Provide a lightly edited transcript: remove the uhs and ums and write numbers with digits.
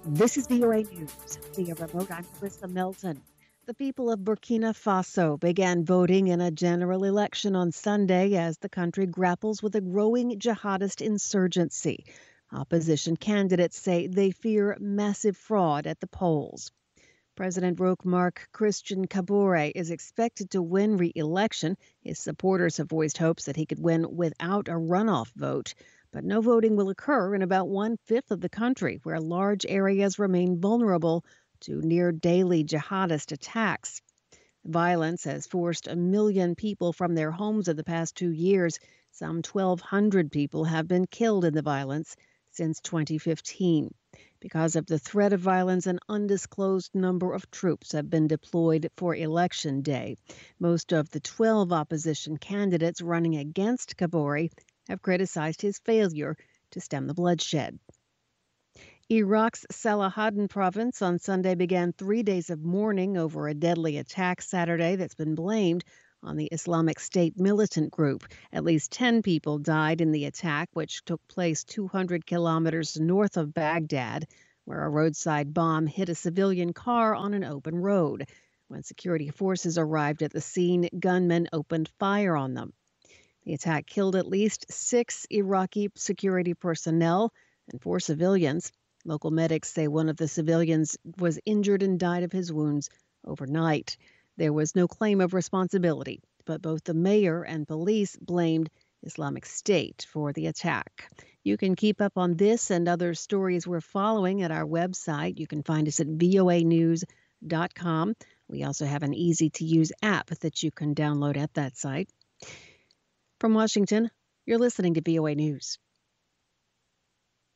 This is VOA News. Via remote, I'm Melissa Melton. The people of Burkina Faso began voting in a general election on Sunday as the country grapples with a growing jihadist insurgency. Opposition candidates say they fear massive fraud at the polls. President Roch Marc Christian Kabore is expected to win re-election. His supporters have voiced hopes that he could win without a runoff vote. But no voting will occur in about one-fifth of the country, where large areas remain vulnerable to near-daily jihadist attacks. Violence has forced 1 million people from their homes in the past 2 years. Some 1,200 people have been killed in the violence since 2015. Because of the threat of violence, an undisclosed number of troops have been deployed for Election Day. Most of the 12 opposition candidates running against Kabore have criticized his failure to stem the bloodshed. Iraq's Salahaddin province on Sunday began 3 days of mourning over a deadly attack Saturday that's been blamed on the Islamic State militant group. At least 10 people died in the attack, which took place 200 kilometers north of Baghdad, where a roadside bomb hit a civilian car on an open road. When security forces arrived at the scene, gunmen opened fire on them. The attack killed at least 6 Iraqi security personnel and 4 civilians. Local medics say one of the civilians was injured and died of his wounds overnight. There was no claim of responsibility, but both the mayor and police blamed Islamic State for the attack. You can keep up on this and other stories we're following at our website. You can find us at voanews.com. We also have an easy-to-use app that you can download at that site. From Washington, you're listening to VOA News.